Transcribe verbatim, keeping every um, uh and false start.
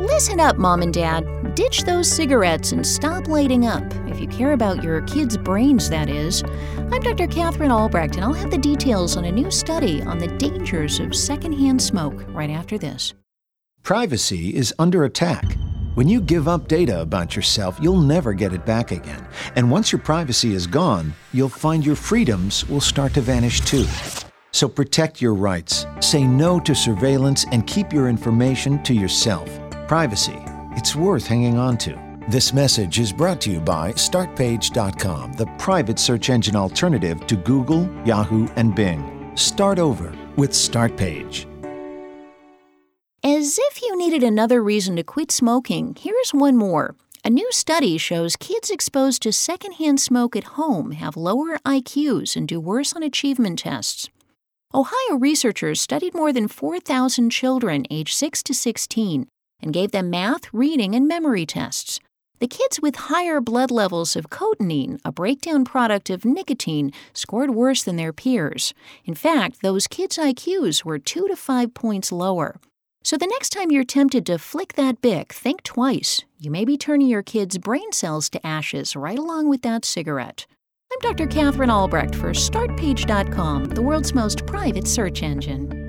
Listen up, Mom and Dad. Ditch those cigarettes and stop lighting up, if you care about your kids' brains, that is. I'm Doctor Catherine Albrecht, and I'll have the details on a new study on the dangers of secondhand smoke right after this. Privacy is under attack. When you give up data about yourself, you'll never get it back again. And once your privacy is gone, you'll find your freedoms will start to vanish too. So protect your rights, say no to surveillance, and keep your information to yourself. Privacy, it's worth hanging on to. This message is brought to you by Start Page dot com, the private search engine alternative to Google, Yahoo, and Bing. Start over with StartPage. As if you needed another reason to quit smoking, here's one more. A new study shows kids exposed to secondhand smoke at home have lower I Qs and do worse on achievement tests. Ohio researchers studied more than four thousand children aged six to sixteen and gave them math, reading, and memory tests. The kids with higher blood levels of cotinine, a breakdown product of nicotine, scored worse than their peers. In fact, those kids' I Qs were two to five points lower. So the next time you're tempted to flick that bic, think twice. You may be turning your kids' brain cells to ashes right along with that cigarette. I'm Doctor Catherine Albrecht for Start Page dot com, the world's most private search engine.